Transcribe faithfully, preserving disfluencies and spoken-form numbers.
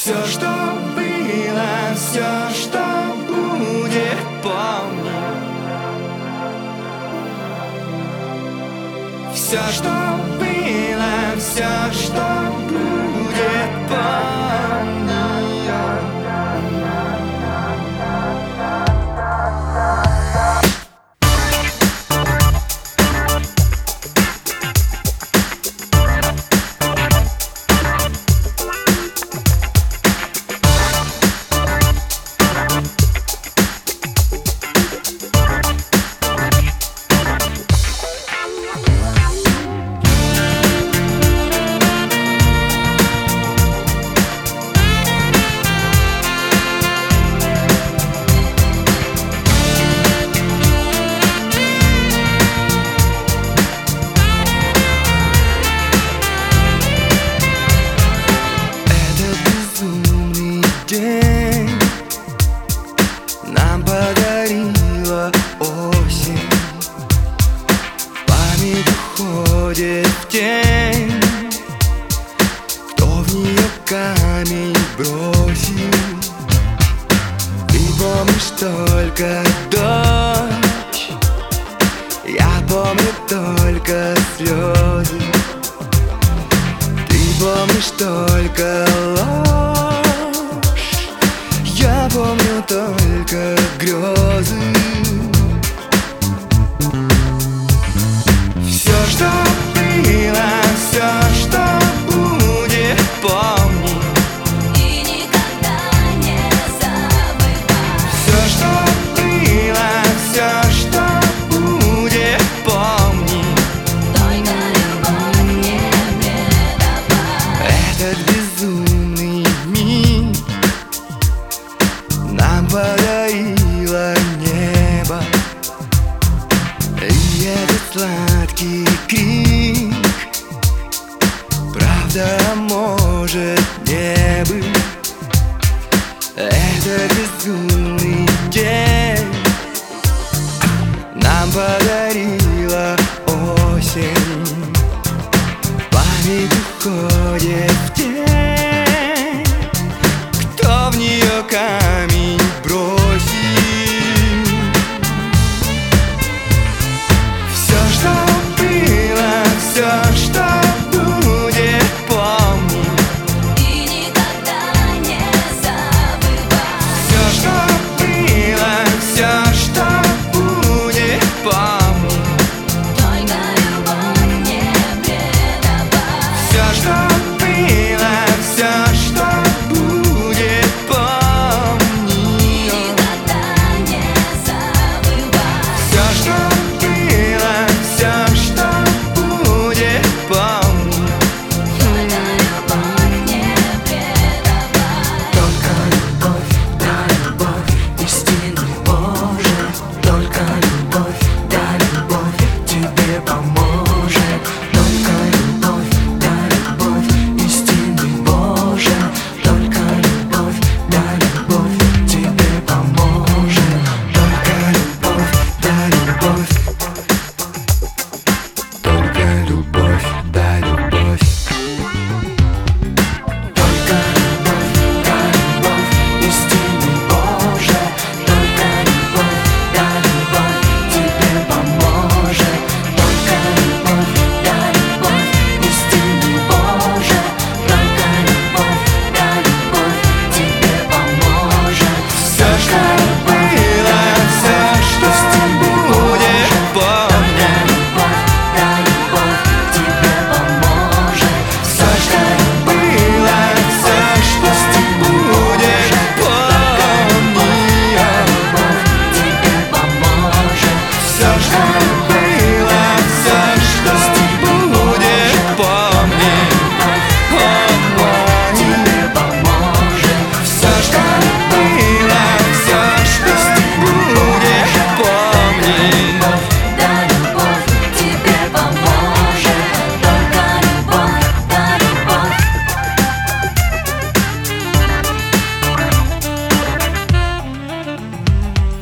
Все, что было, все, что будет, помни. Все, что было, все, что будет, помни. День нам подарила осень, память уходит в тень. Кто в нее камень бросил? Ты помнишь только дождь, я помню только слезы. Ты помнишь только ложь, я помню только грезы. Все, что было, все, что будет, помни. И никогда не забывай. Все, что было, все, что будет, помни. Только любовь не предавай. Этот безумный миг нам подарило небо, и этот сладкий крик, правда, может не быть. Это безумный день.